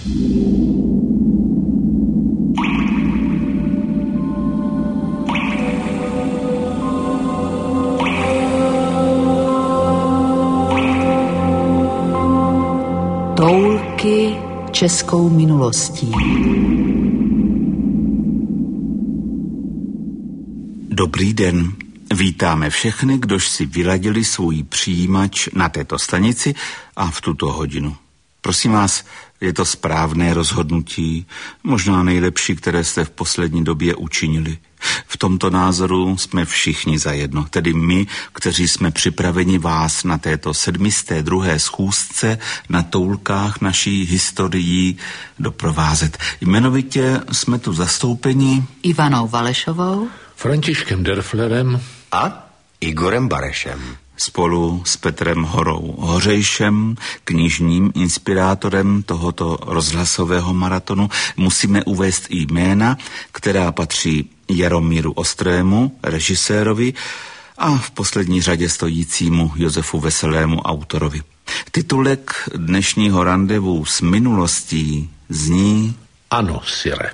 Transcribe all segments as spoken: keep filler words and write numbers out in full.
Toulky českou minulostí. Dobrý den. Vítáme všechny, kdož si vyladili svůj přijímač na této stanici a v tuto hodinu. Prosím vás, je to správné rozhodnutí, možná nejlepší, které jste v poslední době učinili. V tomto názoru jsme všichni zajedno, tedy my, kteří jsme připraveni vás na této sedmisté druhé schůzce na toulkách naší historií doprovázet. Jmenovitě jsme tu zastoupeni Ivanou Valešovou, Františkem Derflerem a Igorem Barešem. Spolu s Petrem Horou Hořejšem, knižním inspirátorem tohoto rozhlasového maratonu, musíme uvést i jména, která patří Jaromíru Ostrému, režisérovi, a v poslední řadě stojícímu Josefu Veselému, autorovi. Titulek dnešního randevu s minulostí zní Ano, sire.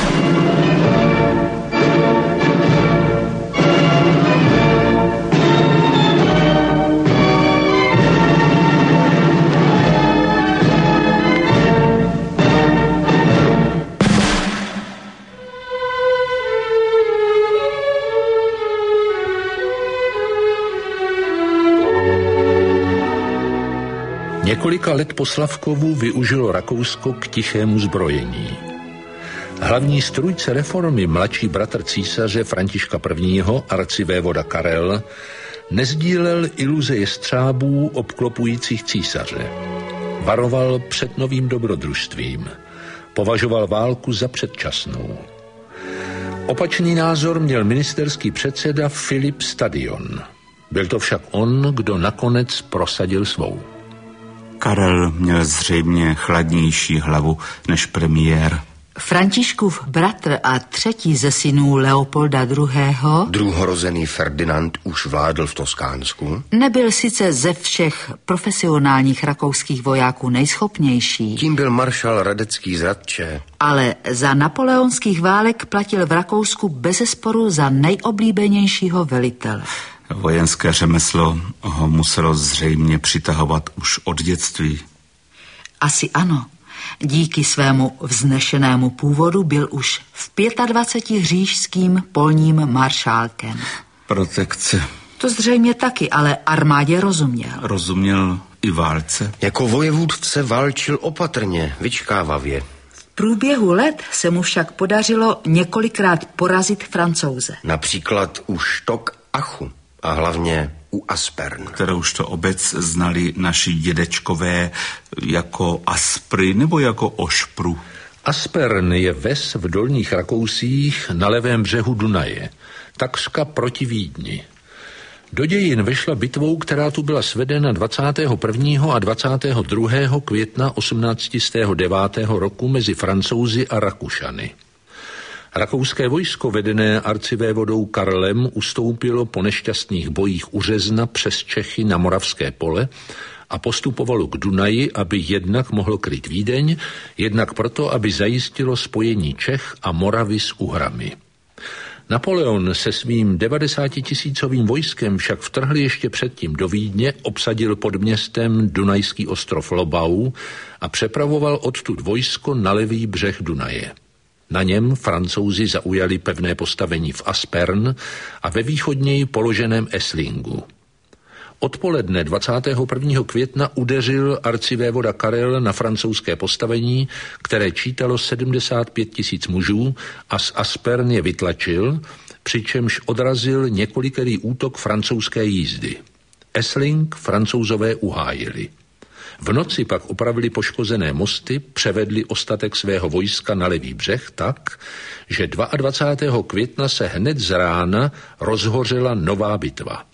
Několika let po Slavkovu využilo Rakousko k tichému zbrojení. Hlavní strůjce reformy, mladší bratr císaře Františka prvního., arcivévoda Karel, nezdílel iluze jestřábů obklopujících císaře. Varoval před novým dobrodružstvím. Považoval válku za předčasnou. Opačný názor měl ministerský předseda Filip Stadion. Byl to však on, kdo nakonec prosadil svou. Karel měl zřejmě chladnější hlavu než premiér. Františkův bratr a třetí ze synů Leopolda druhého., druhorozený Ferdinand, už vládl v Toskánsku. Nebyl sice ze všech profesionálních rakouských vojáků nejschopnější. Tím byl maršál Radecký z Radče. Ale za napoleonských válek platil v Rakousku bezesporu za nejoblíbenějšího velitele. Vojenské řemeslo ho muselo zřejmě přitahovat už od dětství. Asi ano. Díky svému vznešenému původu byl už v dvaceti pěti říšským polním maršálkem. Protekce. To zřejmě taky, ale armádě rozuměl. Rozuměl i válce. Jako vojevůdce válčil opatrně, vyčkávavě. V průběhu let se mu však podařilo několikrát porazit Francouze. Například u Štok Achu a hlavně u Aspern. Kterouž to obec znali naši dědečkové jako Aspry nebo jako Ošpru. Aspern je ves v Dolních Rakousích na levém břehu Dunaje, takřka proti Vídni. Do dějin vešla bitvou, která tu byla svedena dvacátého prvního a dvacátého druhého května osmnáct set devět roku mezi Francouzi a Rakušany. Rakouské vojsko vedené arcivévodou Karlem ustoupilo po nešťastných bojích u Řezna přes Čechy na Moravské pole a postupovalo k Dunaji, aby jednak mohlo kryt Vídeň, jednak proto, aby zajistilo spojení Čech a Moravy s Uhrami. Napoleon se svým devadesátitisícovým vojskem však vtrhl ještě předtím do Vídně, obsadil pod městem Dunajský ostrov Lobau a přepravoval odtud vojsko na levý břeh Dunaje. Na něm Francouzi zaujali pevné postavení v Aspern a ve východněji položeném Esslingu. Odpoledne dvacátého prvního května udeřil arcivévoda Karel na francouzské postavení, které čítalo sedmdesát pět tisíc mužů, a z Aspern je vytlačil, přičemž odrazil několikerý útok francouzské jízdy. Essling Francouzové uhájili. V noci pak opravili poškozené mosty, převedli ostatek svého vojska na levý břeh tak, že dvacátého druhého května se hned z rána rozhořela nová bitva.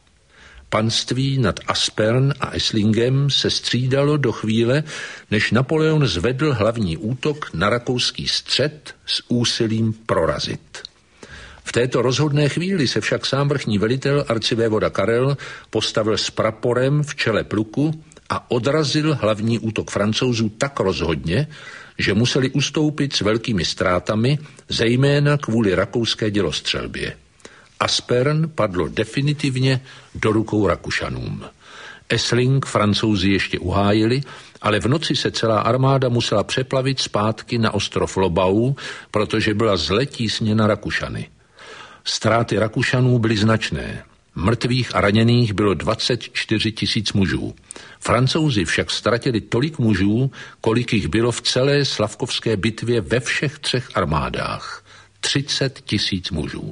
Panství nad Aspern a Esslingem se střídalo do chvíle, než Napoleon zvedl hlavní útok na rakouský střed s úsilím prorazit. V této rozhodné chvíli se však sám vrchní velitel arcivévoda Karel postavil s praporem v čele pluku a odrazil hlavní útok Francouzů tak rozhodně, že museli ustoupit s velkými ztrátami, zejména kvůli rakouské dělostřelbě. Aspern padlo definitivně do rukou Rakušanům. Essling Francouzi ještě uhájili, ale v noci se celá armáda musela přeplavit zpátky na ostrov Lobau, protože byla zle tísněna Rakušany. Ztráty Rakušanů byly značné. Mrtvých a raněných bylo dvacet čtyři tisíc mužů. Francouzi však ztratili tolik mužů, kolik jich bylo v celé Slavkovské bitvě ve všech třech armádách. třicet tisíc mužů.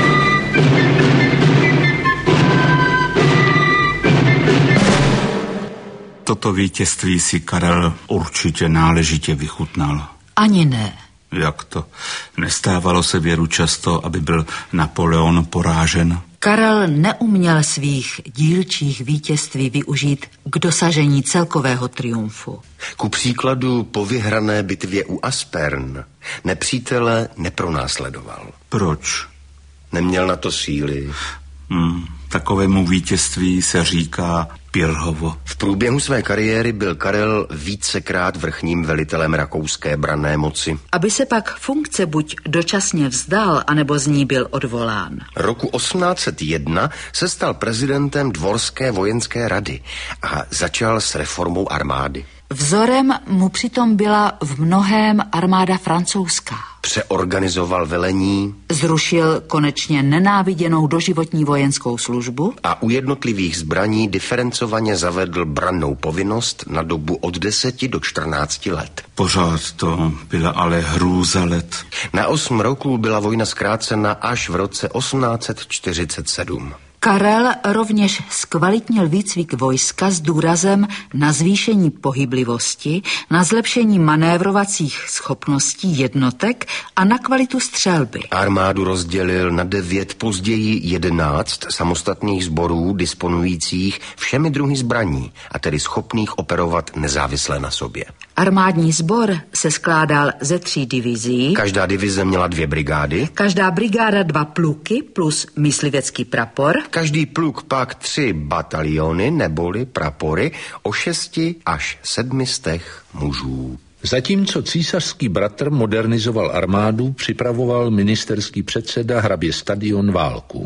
Toto vítězství si Karel určitě náležitě vychutnal. Ani ne. Jak to? Nestávalo se věru často, aby byl Napoleon porážen? Karel neuměl svých dílčích vítězství využít k dosažení celkového triumfu. Ku příkladu po vyhrané bitvě u Aspern nepřítele nepronásledoval. Proč? Neměl na to síly. Hmm, takovému vítězství se říká Pirhovo. V průběhu své kariéry byl Karel vícekrát vrchním velitelem rakouské branné moci. Aby se pak funkce buď dočasně vzdal, anebo z ní byl odvolán. Roku osmnáct set jedna se stal prezidentem Dvorské vojenské rady a začal s reformou armády. Vzorem mu přitom byla v mnohém armáda francouzská. Přeorganizoval velení. Zrušil konečně nenáviděnou doživotní vojenskou službu. A u jednotlivých zbraní diferencovaně zavedl brannou povinnost na dobu od deseti do čtrnácti let. Pořád to byla ale hrůza let. Na osm roků byla vojna zkrácena až v roce osmnáct set čtyřicet sedm. Karel rovněž zkvalitnil výcvik vojska s důrazem na zvýšení pohyblivosti, na zlepšení manévrovacích schopností jednotek a na kvalitu střelby. Armádu rozdělil na devět, později jedenáct samostatných sborů disponujících všemi druhy zbraní a tedy schopných operovat nezávisle na sobě. Armádní sbor se skládal ze tří divizí. Každá divize měla dvě brigády. Každá brigáda dva pluky plus myslivecký prapor. Každý pluk pak tři bataliony neboli prapory o šesti až sedmi stech mužů. Zatímco císařský bratr modernizoval armádu, připravoval ministerský předseda hrabě Stadion válku.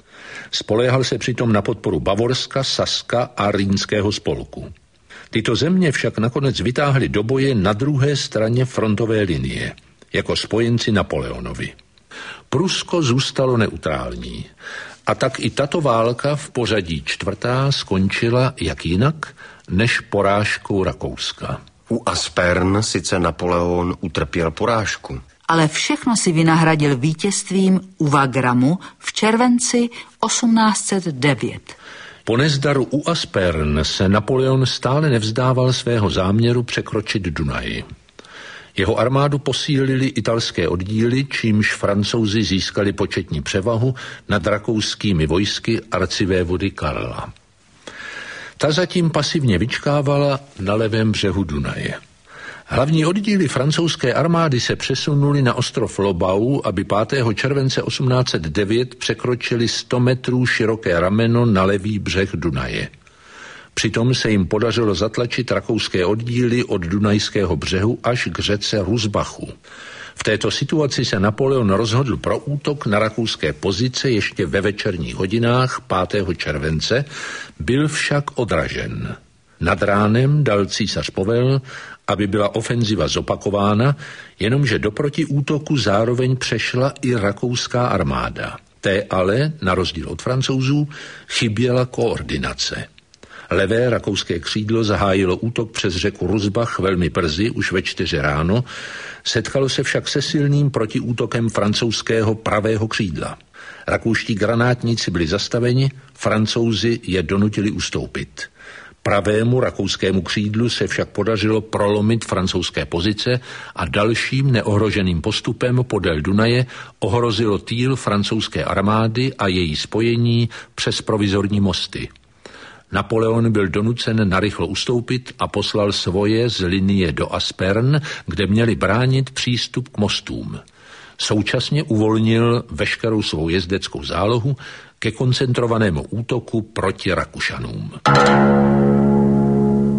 Spoléhal se přitom na podporu Bavorska, Saska a Rýnského spolku. Tyto země však nakonec vytáhly do boje na druhé straně frontové linie, jako spojenci Napoleonovi. Prusko zůstalo neutrální. A tak i tato válka v pořadí čtvrtá skončila jak jinak, než porážkou Rakouska. U Aspern sice Napoleon utrpěl porážku. Ale všechno si vynahradil vítězstvím u Wagramu v červenci osmnáct set devět. Po nezdaru u Aspern se Napoleon stále nevzdával svého záměru překročit Dunaj. Jeho armádu posílili italské oddíly, čímž Francouzi získali početní převahu nad rakouskými vojsky arcivévody Karla. Ta zatím pasivně vyčkávala na levém břehu Dunaje. Hlavní oddíly francouzské armády se přesunuli na ostrov Lobau, aby pátého července osmnáct set devět překročili sto metrů široké rameno na levý břeh Dunaje. Přitom se jim podařilo zatlačit rakouské oddíly od Dunajského břehu až k řece Rusbachu. V této situaci se Napoleon rozhodl pro útok na rakouské pozice ještě ve večerních hodinách pátého července, byl však odražen. Nad ránem dal císař povel, aby byla ofenziva zopakována, jenomže do protiútoku zároveň přešla i rakouská armáda. Té ale, na rozdíl od Francouzů, chyběla koordinace. Levé rakouské křídlo zahájilo útok přes řeku Rusbach velmi brzy, už ve čtyři ráno, setkalo se však se silným protiútokem francouzského pravého křídla. Rakouští granátníci byli zastaveni, Francouzi je donutili ustoupit. Pravému rakouskému křídlu se však podařilo prolomit francouzské pozice a dalším neohroženým postupem podél Dunaje ohrozilo týl francouzské armády a její spojení přes provizorní mosty. Napoleon byl donucen narychlo ustoupit a poslal svoje z linie do Aspern, kde měli bránit přístup k mostům. Současně uvolnil veškerou svou jezdeckou zálohu ke koncentrovanému útoku proti Rakušanům.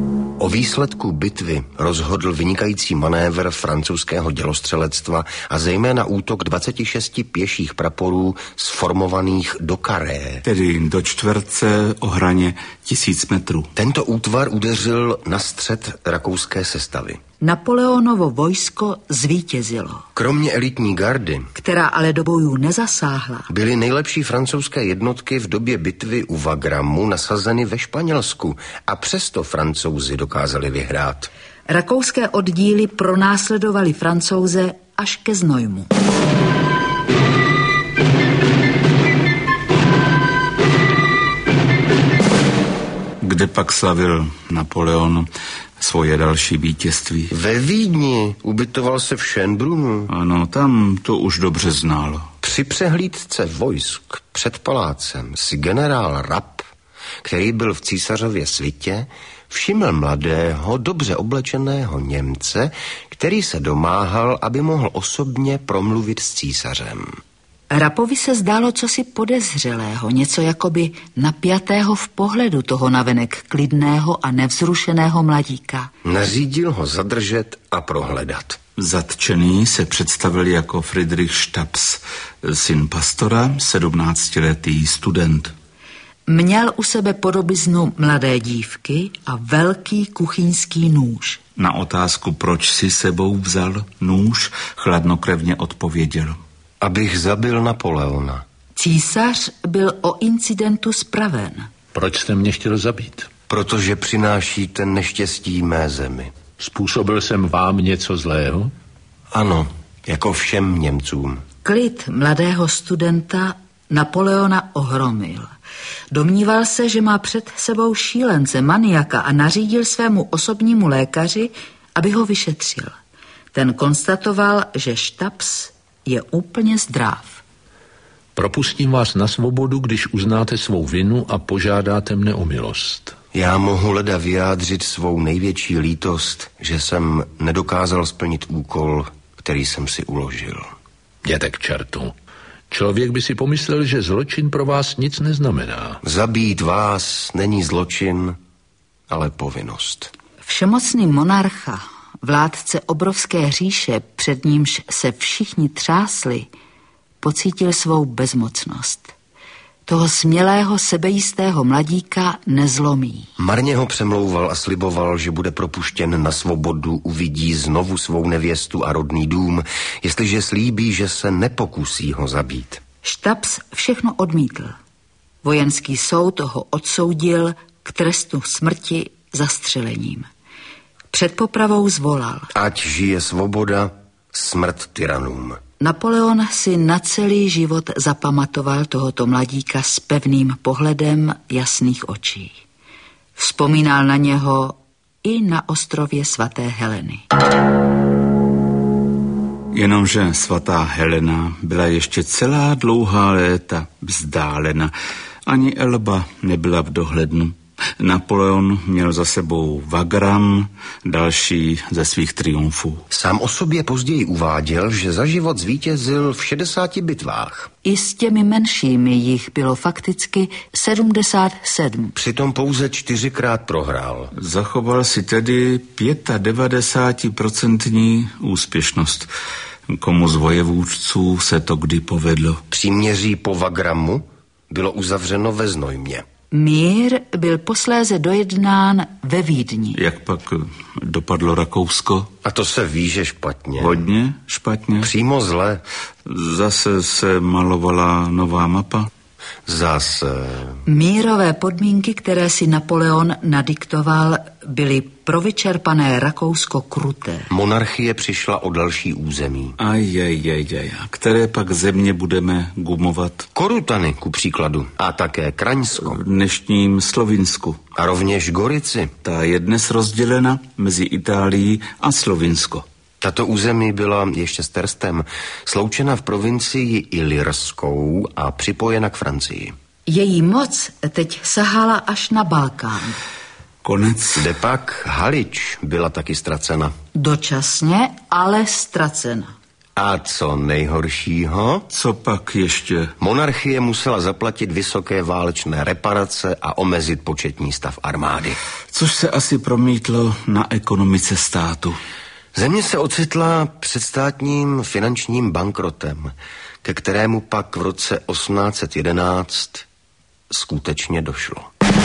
O výsledku bitvy rozhodl vynikající manévr francouzského dělostřelectva a zejména útok dvaceti šesti pěších praporů sformovaných do karé. Tedy do čtverce o hraně tisíc metrů. Tento útvar udeřil na střed rakouské sestavy. Napoleonovo vojsko zvítězilo. Kromě elitní gardy, která ale do bojů nezasáhla, byly nejlepší francouzské jednotky v době bitvy u Wagramu nasazeny ve Španělsku a přesto Francouzi dokázali vyhrát. Rakouské oddíly pronásledovali Francouze až ke Znojmu. Kde pak slavil Napoleon svoje další vítězství? Ve Vídni, ubytoval se v Schönbrunnu. Ano, tam to už dobře znal. Při přehlídce vojsk před palácem si generál Rapp, který byl v císařově svitě, všiml mladého, dobře oblečeného Němce, který se domáhal, aby mohl osobně promluvit s císařem. Rappovi se zdálo cosi podezřelého, něco jakoby napjatého v pohledu toho navenek klidného a nevzrušeného mladíka. Nařídil ho zadržet a prohledat. Zatčený se představil jako Friedrich Štaps, syn pastora, sedmnáctiletý student. Měl u sebe podobiznu mladé dívky a velký kuchyňský nůž. Na otázku, proč si sebou vzal nůž, chladnokrevně odpověděl: abych zabil Napoleona. Císař byl o incidentu zpraven. Proč jste mě chtěl zabít? Protože přinášíte neštěstí mé zemi. Způsobil jsem vám něco zlého? Ano, jako všem Němcům. Klid mladého studenta Napoleona ohromil. Domníval se, že má před sebou šílence, maniaka a nařídil svému osobnímu lékaři, aby ho vyšetřil. Ten konstatoval, že Štaps je úplně zdrav. Propustím vás na svobodu, když uznáte svou vinu a požádáte mne o milost. Já mohu leda vyjádřit svou největší lítost, že jsem nedokázal splnit úkol, který jsem si uložil. Jděte k čertu. Člověk by si pomyslel, že zločin pro vás nic neznamená. Zabít vás není zločin, ale povinnost. Všemocný monarcha, vládce obrovské říše, před nímž se všichni třásli, pocítil svou bezmocnost. Toho smělého, sebejistého mladíka nezlomí. Marně ho přemlouval a sliboval, že bude propuštěn na svobodu, uvidí znovu svou nevěstu a rodný dům, jestliže slíbí, že se nepokusí ho zabít. Štaps všechno odmítl. Vojenský soud ho odsoudil k trestu smrti zastřelením. Před popravou zvolal: ať žije svoboda, smrt tyranům. Napoleon si na celý život zapamatoval tohoto mladíka s pevným pohledem jasných očí. Vzpomínal na něho i na ostrově svaté Heleny. Jenomže svatá Helena byla ještě celá dlouhá léta vzdálena. Ani Elba nebyla v dohlednu. Napoleon měl za sebou Wagram, další ze svých triumfů. Sám o sobě později uváděl, že za život zvítězil v šedesáti bitvách. I s těmi menšími jich bylo fakticky sedmdesát sedm. Přitom pouze čtyřikrát prohrál. Zachoval si tedy devadesátipětiprocentní úspěšnost. Komu z vojevůdců se to kdy povedlo? Příměří po Wagramu bylo uzavřeno ve Znojmě. Mír byl posléze dojednán ve Vídni. Jak pak dopadlo Rakousko? A to se ví, že špatně. Hodně špatně? Přímo zle. Zase se malovala nová mapa? Zase. Mírové podmínky, které si Napoleon nadiktoval, byly pro vyčerpané Rakousko kruté. Monarchie přišla o další území. Ajajajaj, které pak země budeme gumovat? Korutany, ku příkladu. A také Kraňsko. V dnešním Slovinsku. A rovněž Gorici. Ta je dnes rozdělena mezi Itálií a Slovinsko. Tato území byla ještě s Terstem sloučena v provincii Ilirskou a připojena k Francii. Její moc teď sahala až na Balkán. Konec. Kde pak Halič byla taky ztracena. Dočasně, ale ztracena. A co nejhoršího? Co pak ještě? Monarchie musela zaplatit vysoké válečné reparace a omezit početní stav armády. Což se asi promítlo na ekonomice státu. Země se ocitla před státním finančním bankrotem, ke kterému pak v roce osmnáct set jedenáct skutečně došlo.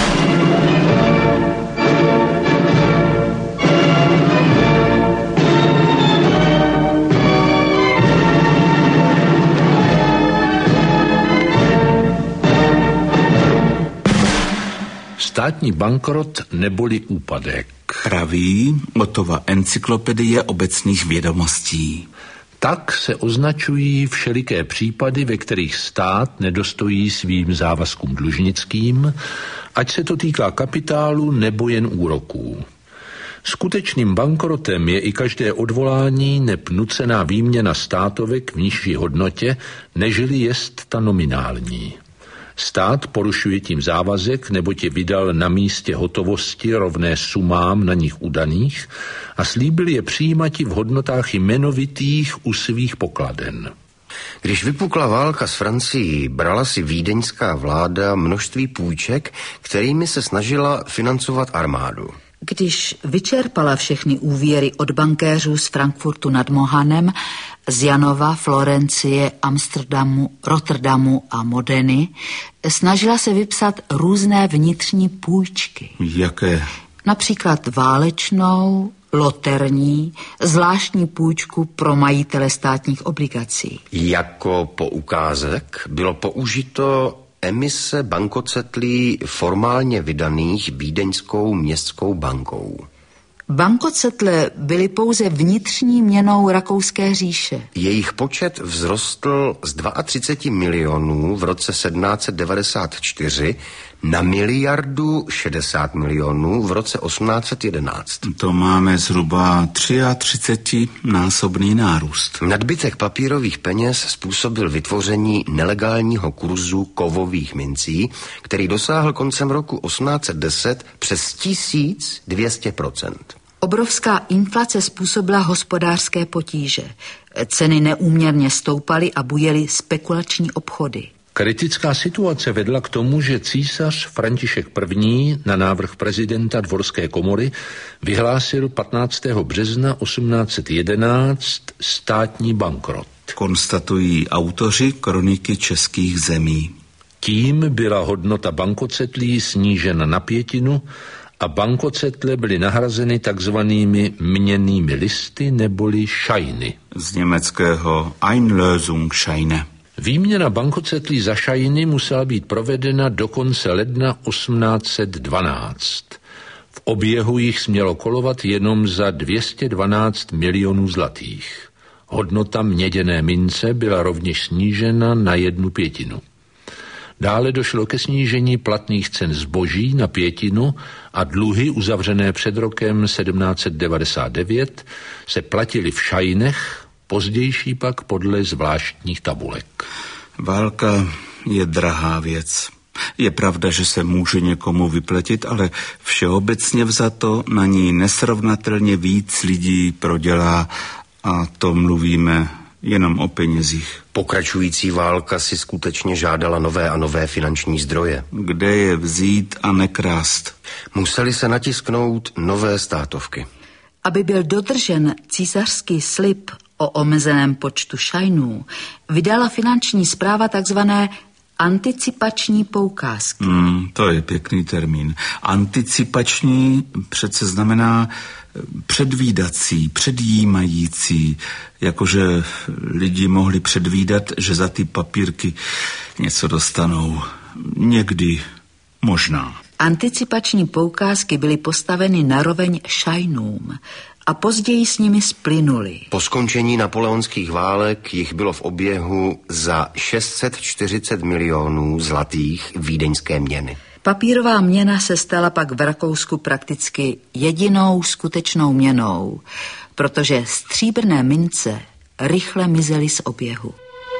Státní bankrot neboli úpadek. Praví Ottova encyklopedie obecných vědomostí. Tak se označují všeliké případy, ve kterých stát nedostojí svým závazkům dlužnickým, ať se to týká kapitálu nebo jen úroků. Skutečným bankrotem je i každé odvolání neb nucená výměna státovek v nižší hodnotě, neželi jest ta nominální. Stát porušuje tím závazek, neboť je vydal na místě hotovosti rovné sumám na nich udaných a slíbil je přijímati v hodnotách jmenovitých u svých pokladen. Když vypukla válka s Francií, brala si vídeňská vláda množství půjček, kterými se snažila financovat armádu. Když vyčerpala všechny úvěry od bankéřů z Frankfurtu nad Mohanem, z Janova, Florencie, Amsterdamu, Rotterdamu a Modeny, snažila se vypsat různé vnitřní půjčky. Jaké? Například válečnou, loterní, zvláštní půjčku pro majitele státních obligací. Jako poukázek bylo použito emise bankocetlí formálně vydaných vídeňskou městskou bankou. Bankocetle byly pouze vnitřní měnou Rakouské říše. Jejich počet vzrostl z třicet dva milionů v roce sedmnáct set devadesát čtyři na miliardu šedesát milionů v roce osmnáct set jedenáct. To máme zhruba třiatřicetinásobný nárůst. Nadbytek papírových peněz způsobil vytvoření nelegálního kurzu kovových mincí, který dosáhl koncem roku osmnáct set deset přes tisíc dvě stě procent. Obrovská inflace způsobila hospodářské potíže. Ceny neúměrně stoupaly a bujely spekulační obchody. Kritická situace vedla k tomu, že císař František I. na návrh prezidenta Dvorské komory vyhlásil patnáctého března osmnáct set jedenáct státní bankrot. Konstatují autoři kroniky českých zemí. Tím byla hodnota bankocetlí snížena na pětinu a bankocetle byly nahrazeny takzvanými měnnými listy neboli šajny. Z německého Einlösungsscheine. Výměna bankocetlí za šajny musela být provedena do konce ledna osmnáct set dvanáct. V oběhu jich smělo kolovat jenom za dvě stě dvanáct milionů zlatých. Hodnota měděné mince byla rovněž snížena na jednu pětinu. Dále došlo ke snížení platných cen zboží na pětinu a dluhy uzavřené před rokem sedmnáct set devadesát devět se platily v šajnech, pozdější pak podle zvláštních tabulek. Válka je drahá věc. Je pravda, že se může někomu vyplatit, ale všeobecně vzato na ní nesrovnatelně víc lidí prodělá a to mluvíme jenom o penězích. Pokračující válka si skutečně žádala nové a nové finanční zdroje. Kde je vzít a nekrást? Museli se natisknout nové státovky. Aby byl dodržen císařský slib o omezeném počtu šajnů, vydala finanční správa takzvané anticipační poukázky. Hmm, to je pěkný termín. Anticipační přece znamená předvídací, předjímající, jakože lidi mohli předvídat, že za ty papírky něco dostanou. Někdy možná. Anticipační poukázky byly postaveny naroveň šajnům a později s nimi splynuly. Po skončení napoleonských válek jich bylo v oběhu za šest set čtyřicet milionů zlatých vídeňské měny. Papírová měna se stala pak v Rakousku prakticky jedinou skutečnou měnou, protože stříbrné mince rychle mizely z oběhu.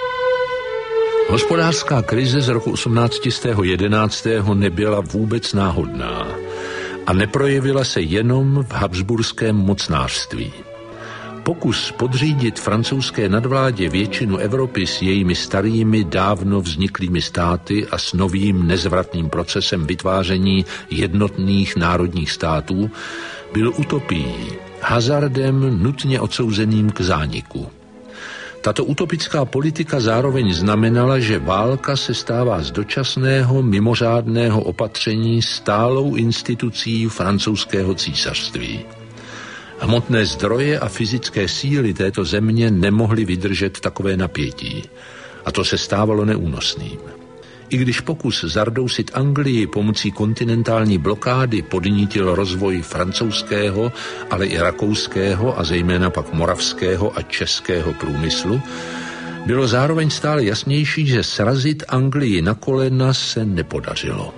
Hospodářská krize z roku osmnáct set jedenáct nebyla vůbec náhodná a neprojevila se jenom v habsburském mocnářství. Pokus podřídit francouzské nadvládě většinu Evropy s jejími starými, dávno vzniklými státy a s novým nezvratným procesem vytváření jednotných národních států byl utopií, hazardem nutně odsouzeným k zániku. Tato utopická politika zároveň znamenala, že válka se stává z dočasného mimořádného opatření stálou institucí francouzského císařství. Hmotné zdroje a fyzické síly této země nemohly vydržet takové napětí a to se stávalo neúnosným. I když pokus zardousit Anglii pomocí kontinentální blokády podnítil rozvoj francouzského, ale i rakouského a zejména pak moravského a českého průmyslu, bylo zároveň stále jasnější, že srazit Anglii na kolena se nepodařilo.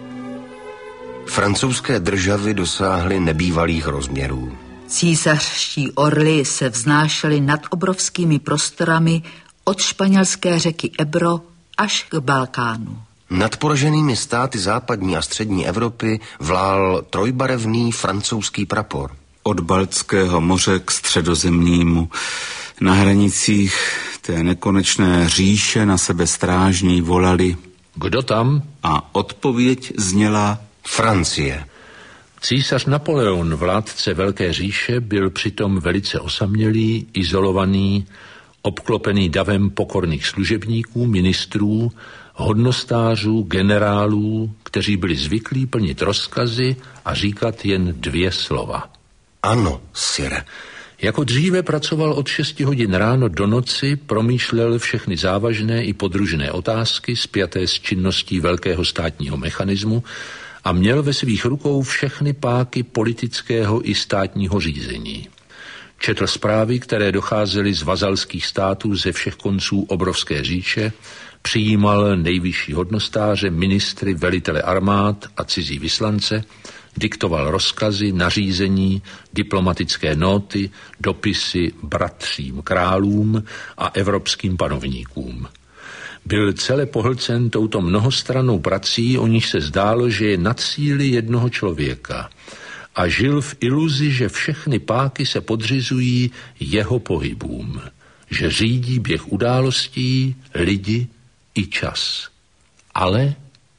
Francouzské državy dosáhly nebývalých rozměrů. Císařští orly se vznášely nad obrovskými prostorami od španělské řeky Ebro až k Balkánu. Nad poraženými státy západní a střední Evropy vlál trojbarevný francouzský prapor. Od Baltského moře k Středozemnímu. Na hranicích té nekonečné říše na sebe strážní volali: Kdo tam? A odpověď zněla: Francie. Císař Napoleon, vládce Velké říše, byl přitom velice osamělý, izolovaný, obklopený davem pokorných služebníků, ministrů, hodnostářů, generálů, kteří byli zvyklí plnit rozkazy a říkat jen dvě slova. Ano, sire. Jako dříve pracoval od šesti hodin ráno do noci, promýšlel všechny závažné i podružné otázky spjaté s činností velkého státního mechanismu a měl ve svých rukou všechny páky politického i státního řízení. Četl zprávy, které docházely z vazalských států ze všech konců obrovské říše, přijímal nejvyšší hodnostáře, ministry, velitele armád a cizí vyslance, diktoval rozkazy, nařízení, diplomatické nóty, dopisy bratřím králům a evropským panovníkům. Byl celé pohlcen touto mnohostrannou prací, o níž se zdálo, že je nad síly jednoho člověka, a žil v iluzi, že všechny páky se podřizují jeho pohybům, že řídí běh událostí, lidi i čas. Ale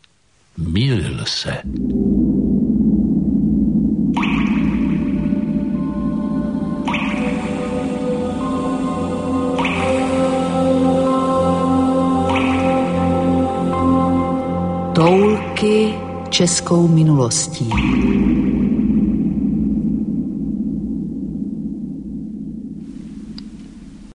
mýlil se. Toulky českou minulostí.